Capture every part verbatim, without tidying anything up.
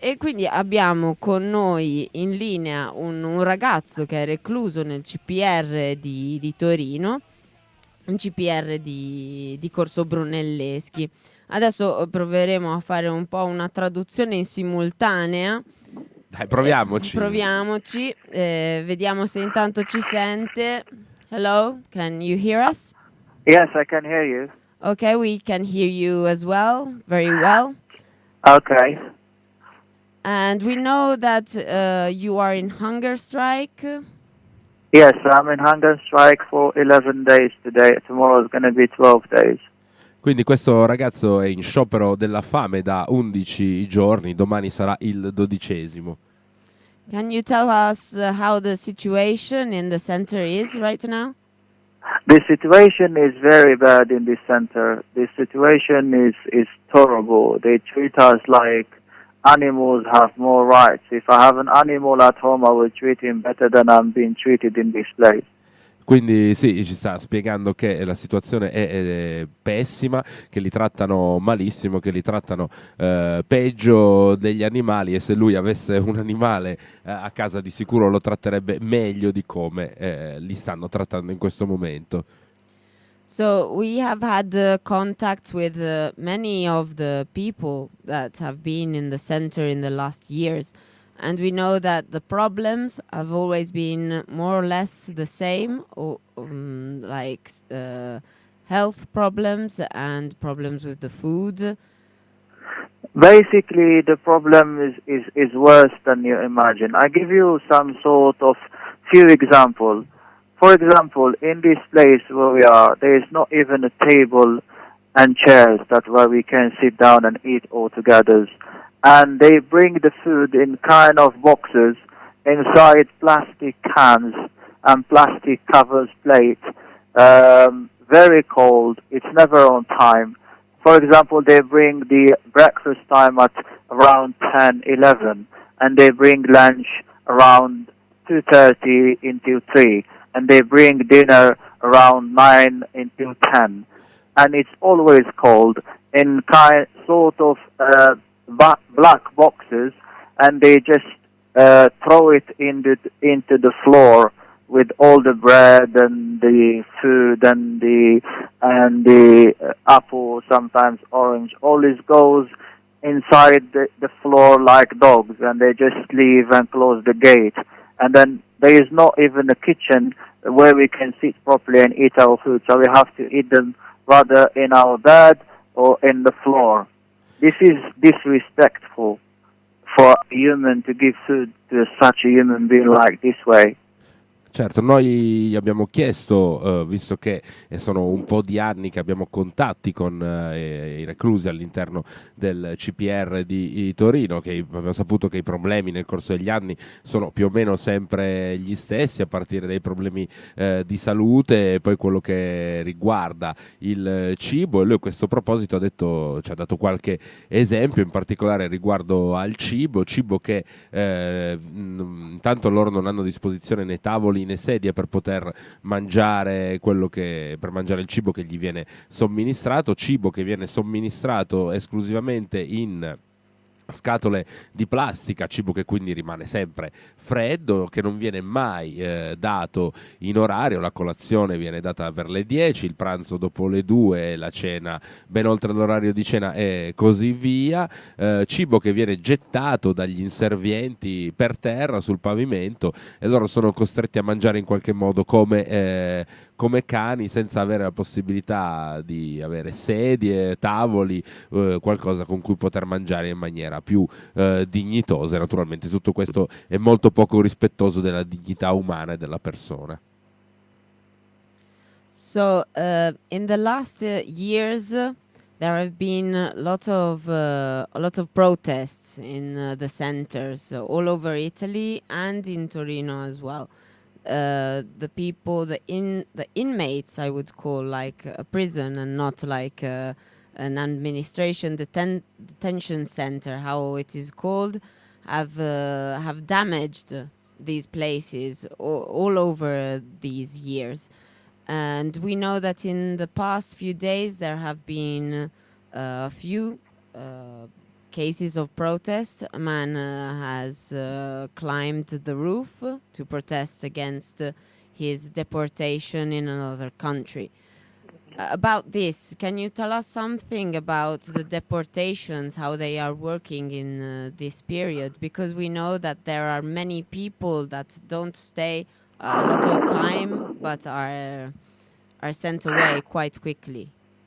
E quindi abbiamo con noi in linea un, un ragazzo che è recluso nel C P R di, di Torino, un C P R di, di Corso Brunelleschi. Adesso proveremo a fare un po' una traduzione in simultanea. Dai, Eh, proviamoci. proviamoci, eh, vediamo se intanto ci sente. Hello, can you hear us? Yes, I can hear you. Okay, we can hear you as well, very well. Okay. And we know that uh, you are in hunger strike. Yes, I'm in hunger strike for eleven days today. Tomorrow is going to be twelve days. Quindi questo ragazzo è in sciopero della fame da undici giorni, domani sarà il dodicesimo. Can you tell us uh, how the situation in the center is right now? The situation is very bad in this center. The situation is, is terrible. They treat us like animals have more rights. If I have an animal at home, I will treat him better than I'm being treated in this place. Quindi sì, ci sta spiegando che la situazione è, è pessima, che li trattano malissimo, che li trattano eh, peggio degli animali, e se lui avesse un animale eh, a casa di sicuro lo tratterebbe meglio di come eh, li stanno trattando in questo momento. So we have had uh, contact with uh, many of the people that have been in the center in the last years. And we know that the problems have always been more or less the same, or, um, like uh, health problems and problems with the food. Basically, the problem is, is, is worse than you imagine. I give you some sort of few examples. For example, in this place where we are, there is not even a table and chairs that where we can sit down and eat all together. And they bring the food in kind of boxes inside plastic cans and plastic covers plates. Um, very cold. It's never on time. For example, they bring the breakfast time at around ten, eleven, and they bring lunch around two thirty until three, and they bring dinner around nine until ten. And it's always cold in kind sort of uh, black boxes, and they just uh, throw it into into the floor with all the bread and the food and the and the uh, apple, sometimes orange. All this goes inside the, the floor like dogs, and they just leave and close the gate. And then there is not even a kitchen where we can sit properly and eat our food, so we have to eat them rather in our bed or in the floor. This is disrespectful for a human to give food to such a human being like this way. Certo, noi abbiamo chiesto, eh, visto che sono un po' di anni che abbiamo contatti con eh, i reclusi all'interno del C P R di, di Torino, che abbiamo saputo che i problemi nel corso degli anni sono più o meno sempre gli stessi, a partire dai problemi eh, di salute e poi quello che riguarda il cibo, e lui a questo proposito ha detto, ci ha dato qualche esempio, in particolare riguardo al cibo, cibo che eh, intanto loro non hanno a disposizione né tavoli né sedie per poter mangiare quello che per mangiare il cibo che gli viene somministrato, cibo che viene somministrato esclusivamente in scatole di plastica, cibo che quindi rimane sempre freddo, che non viene mai eh, dato in orario. La colazione viene data per le dieci, il pranzo dopo le due, la cena ben oltre l'orario di cena e così via. Eh, cibo che viene gettato dagli inservienti per terra sul pavimento, e loro sono costretti a mangiare in qualche modo come eh, come cani, senza avere la possibilità di avere sedie, tavoli, eh, qualcosa con cui poter mangiare in maniera più eh, dignitosa. Naturalmente tutto questo è molto poco rispettoso della dignità umana e della persona. So, uh, in the last uh, years, uh, there have been a lot of uh, a lot of protests in uh, the centers uh, all over Italy and in Torino as well. Uh, the people, the in the inmates, I would call like a prison and not like uh, an administration deten- detention center, how it is called, have uh, have damaged these places all, all over these years. And we know that in the past few days there have been uh, a few uh, cases of protest. A man uh, has uh, climbed the roof to protest against uh, his deportation in another country. Uh, about this, can you tell us something about the deportations, how they are working in uh, this period? Because we know that there are many people that don't stay a lot of time but are are sent away quite quickly.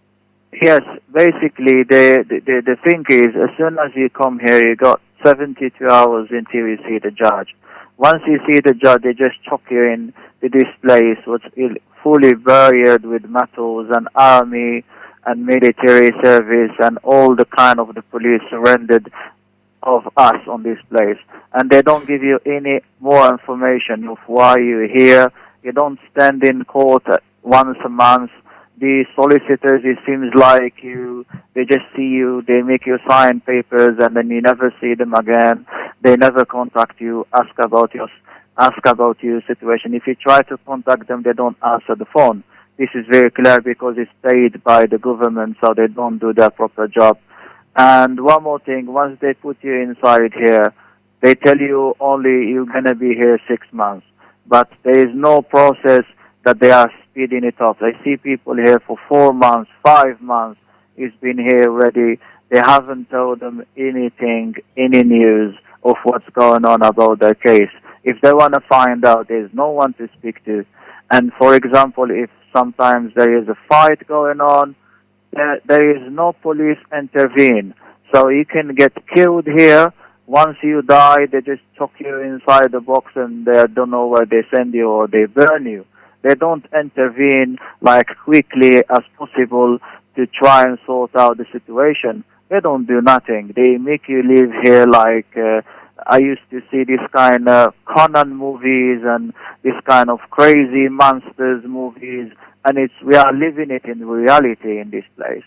Yes, basically the, the the the thing is, as soon as you come here, you got seventy-two hours until you see the judge. Once you see the judge, they just chuck you in to this place, what's ill- fully buried with metals and army and military service and all the kind of the police surrendered of us on this place. And they don't give you any more information of why you're here. You don't stand in court once a month. The solicitors, it seems like you, they just see you, they make you sign papers, and then you never see them again. They never contact you, ask about your, ask about your situation. If you try to contact them, they don't answer the phone. This is very clear because it's paid by the government, so they don't do their proper job. And one more thing, once they put you inside here, they tell you only you're gonna be here six months. But there is no process that they are speeding it up. I see people here for four months, five months. He's been here already. They haven't told them anything, any news of what's going on about their case. If they want to find out, there's no one to speak to. And for example, if sometimes there is a fight going on, there, there is no police intervene. So you can get killed here. Once you die, they just chuck you inside the box and they don't know where they send you or they burn you. They don't intervene like quickly as possible to try and sort out the situation. They don't do nothing. They make you live here like uh, I used to see this kind of Conan movies and this kind of crazy monsters movies, and it's we are living it in reality in this place.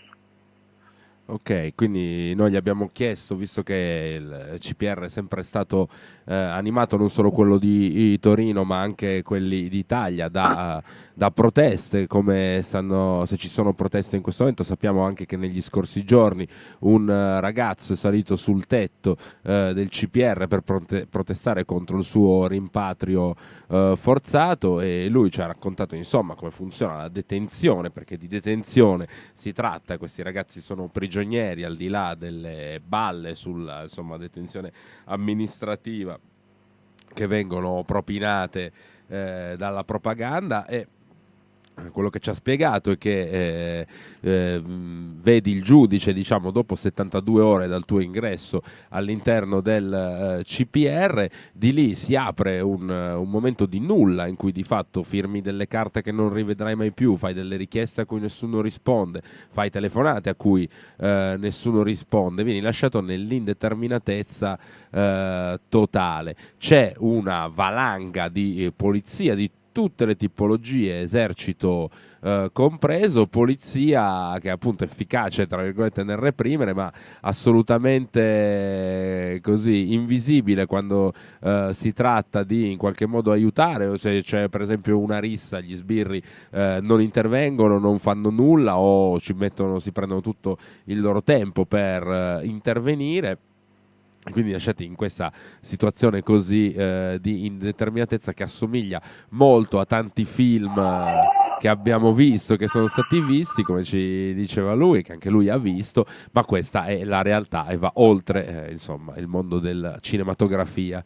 Ok, quindi noi gli abbiamo chiesto, visto che il C P R è sempre stato eh, animato, non solo quello di, di Torino, ma anche quelli d'Italia, da, da proteste, come stanno, se ci sono proteste in questo momento. Sappiamo anche che negli scorsi giorni un uh, ragazzo è salito sul tetto uh, del C P R per prote- protestare contro il suo rimpatrio uh, forzato, e lui ci ha raccontato insomma come funziona la detenzione, perché di detenzione si tratta. Questi ragazzi sono prigionieri al di là delle balle sulla insomma detenzione amministrativa che vengono propinate eh, dalla propaganda. E quello che ci ha spiegato è che eh, eh, vedi il giudice, diciamo, dopo settantadue ore dal tuo ingresso all'interno del eh, C P R, di lì si apre un, un momento di nulla in cui di fatto firmi delle carte che non rivedrai mai più, fai delle richieste a cui nessuno risponde, fai telefonate a cui eh, nessuno risponde, vieni lasciato nell'indeterminatezza eh, totale. C'è una valanga di eh, polizia di tutte le tipologie, esercito eh, compreso, polizia che è appunto efficace tra virgolette nel reprimere, ma assolutamente eh, così invisibile quando eh, si tratta di in qualche modo aiutare, o se c'è per esempio una rissa, gli sbirri eh, non intervengono, non fanno nulla o ci mettono, si prendono tutto il loro tempo per eh, intervenire. Quindi lasciati in questa situazione così eh, di indeterminatezza che assomiglia molto a tanti film eh, che abbiamo visto, che sono stati visti, come ci diceva lui, che anche lui ha visto, ma questa è la realtà e va oltre eh, insomma il mondo della cinematografia.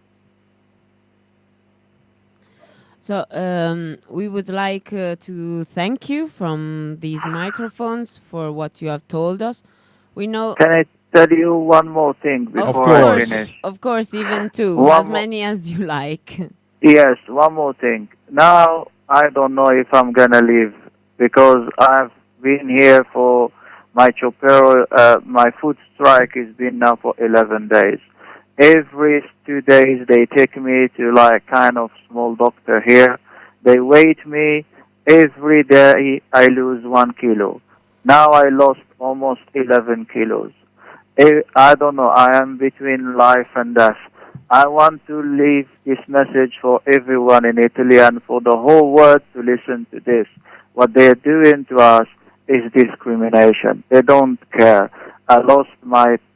So um, we would like uh, to thank you from these microphones for what you have told us. We know. Can I tell you one more thing before of I course, finish? of course, even two, One as more- many as you like. Yes, one more thing. Now I don't know if I'm gonna leave because I've been here for my chopero. Uh, my food strike has been now for eleven days. Every two days they take me to like kind of small doctor here. They weight me. Every day I lose one kilo. Now I lost almost eleven kilos. I I don't know. I am between life and death. I want to leave this message for everyone in Italy and for the whole world to listen to this. What they're doing to us is discrimination. They don't care. I lost my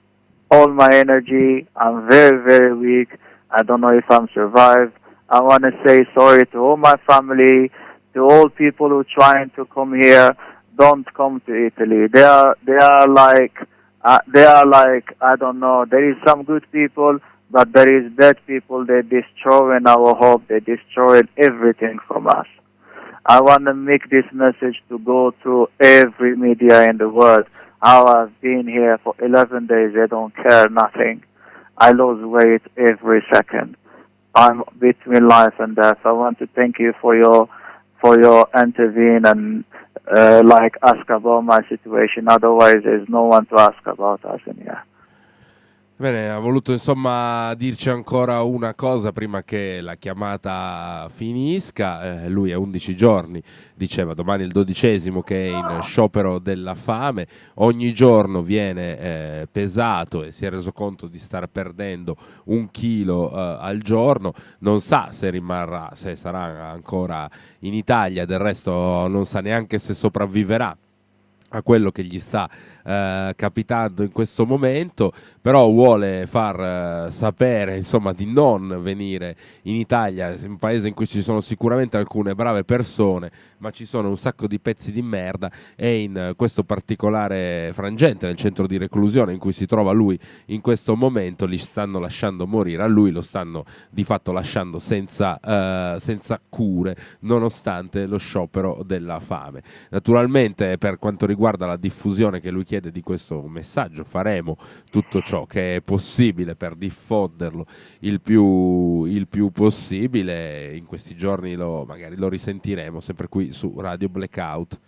all my energy. I'm very, very weak. I don't know if I'm survived. I want to say sorry to all my family, to all people who trying to come here. Don't come to Italy. They are, they are like, uh, they are like, I don't know. There is some good people, but there is bad people. They're destroying our hope. They're destroying everything from us. I want to make this message to go through every media in the world. How I've been here for eleven days. They don't care nothing. I lose weight every second. I'm between life and death. I want to thank you for your for your intervene and uh, like ask about my situation. Otherwise, there's no one to ask about us in here. Bene, ha voluto insomma dirci ancora una cosa prima che la chiamata finisca. Eh, lui a undici giorni, diceva, domani il dodicesimo, che è in sciopero della fame. Ogni giorno viene eh, pesato e si è reso conto di star perdendo un chilo eh, al giorno. Non sa se rimarrà, se sarà ancora in Italia, del resto non sa neanche se sopravviverà a quello che gli sta eh, capitando in questo momento, però vuole far eh, sapere insomma di non venire in Italia, un paese in cui ci sono sicuramente alcune brave persone, ma ci sono un sacco di pezzi di merda, e in eh, questo particolare frangente, nel centro di reclusione in cui si trova lui in questo momento, li stanno lasciando morire, a lui lo stanno di fatto lasciando senza, eh, senza cure, nonostante lo sciopero della fame. Naturalmente, per quanto riguarda la diffusione che lui chiede di questo messaggio, faremo tutto ciò che è possibile per diffonderlo il più, il più possibile. In questi giorni lo, magari lo risentiremo sempre qui su Radio Blackout.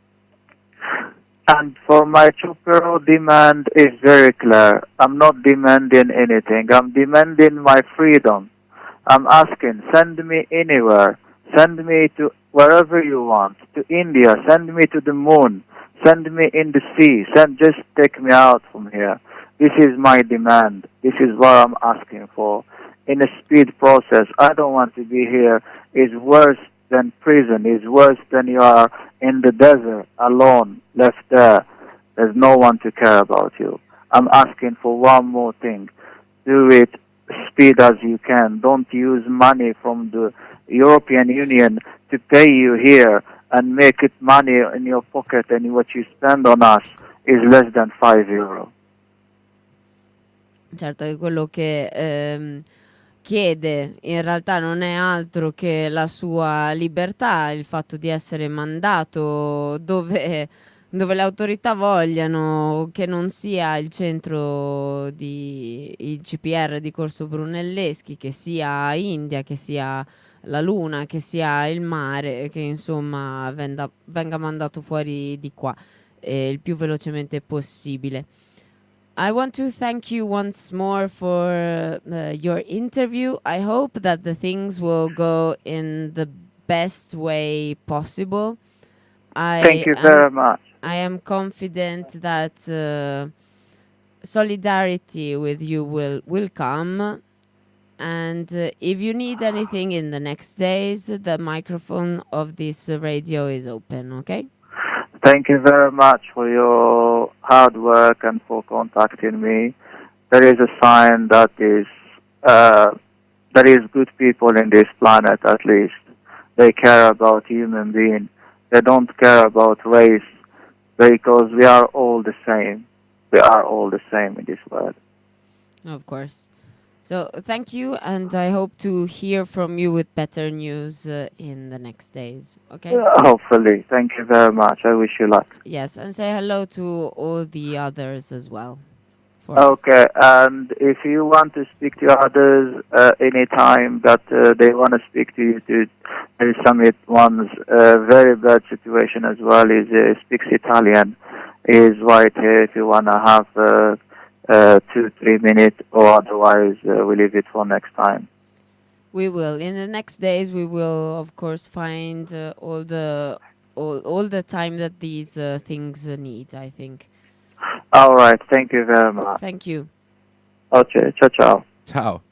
And for my Chupero demand is very clear. I'm not demanding anything. I'm demanding my freedom. I'm asking, send me anywhere. Send me to wherever you want. To India. Send me to the moon. Send me in the sea. Send, just take me out from here. This is my demand. This is what I'm asking for. In a speed process. I don't want to be here. It's worse than prison. It's worse than you are in the desert, alone, left there. There's no one to care about you. I'm asking for one more thing. Do it speed as you can. Don't use money from the European Union to pay you here and make it money in your pocket, and what you spend on us is less than five euro. Certo che quello che ehm, chiede in realtà non è altro che la sua libertà, il fatto di essere mandato dove, dove le autorità vogliano, che non sia il centro di il C P R di Corso Brunelleschi, che sia India, che sia la Luna, che sia il mare, che insomma venga, venga mandato fuori di qua eh, il più velocemente possibile. I want to thank you once more for uh, your interview. I hope that the things will go in the best way possible. I Thank you am, very much. I am confident that uh, solidarity with you will, will come. And uh, if you need anything in the next days, the microphone of this uh, radio is open, okay? Thank you very much for your hard work and for contacting me. There is a sign that is uh, there is good people in this planet, at least. They care about human being. They don't care about race, because we are all the same. We are all the same in this world. Of course. So thank you, and I hope to hear from you with better news uh, in the next days. Okay? Hopefully. Thank you very much. I wish you luck. Yes, and say hello to all the others as well. for us. Okay, and if you want to speak to others uh, anytime that uh, they want to speak to you, to there is Summit One's uh, very bad situation as well. Is uh, speaks Italian. Is right here if you want to have uh, uh, two, three minutes, or otherwise uh, we leave it for next time. We will. In the next days, we will, of course, find uh, all the all, all the time that these uh, things uh, need, I think. All right. Thank you very much. Thank you. Okay. Ciao, ciao. Ciao.